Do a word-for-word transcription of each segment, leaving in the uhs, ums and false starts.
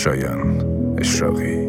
شایان اشراقی.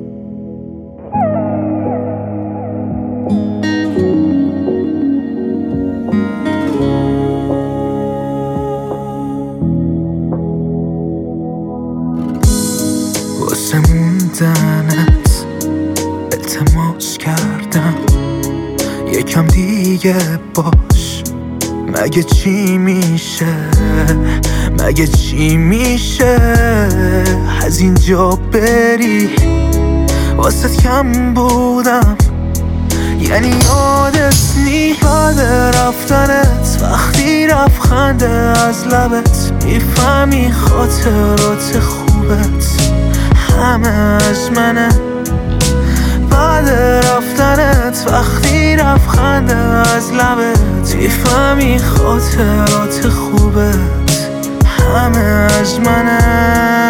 واسه موندنت التماس کردم یکم دیگه باش، مگه چی میشه، مگه چی میشه از اینجا بری. واسه کم بودم یعنی یادت نی، یاد رفتنت وقتی رفت خنده از لبت، میفهمی خاطرات خوبت همه از منه. بعد رفتنت وقتی رفت خنده از لبت، میفهمی خاطرات خوبت همه از منه.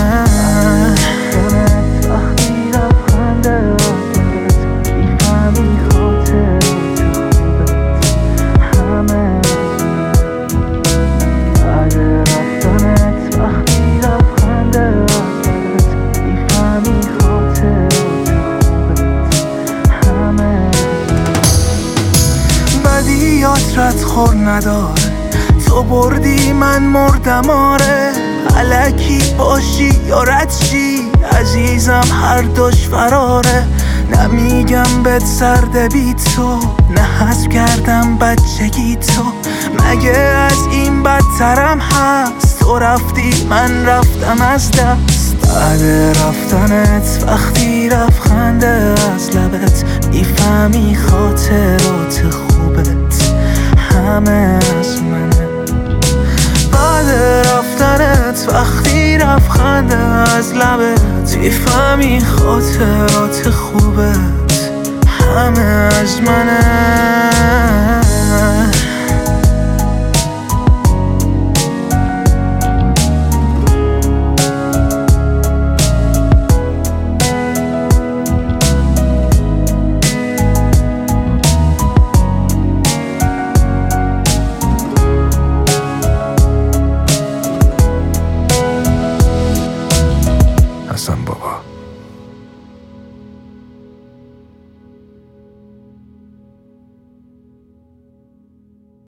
رد خور نداره، تو بردی من مردم آره. الکی باشی یا رد شی عزیزم هر دوش فراره. نمیگم بهت سرده بی تو، نه حذف کردم بچگی تو، مگه از این بدترم هست. تو رفتی من رفتم از دست. بعد رفتنت وقتی رفت خنده از لبت، میفهمی خاطرات خوبت همه از منه. بعد رفتنت وقتی رفت خنده از لبت، میفهمی خاطرات خوبت همه از منه.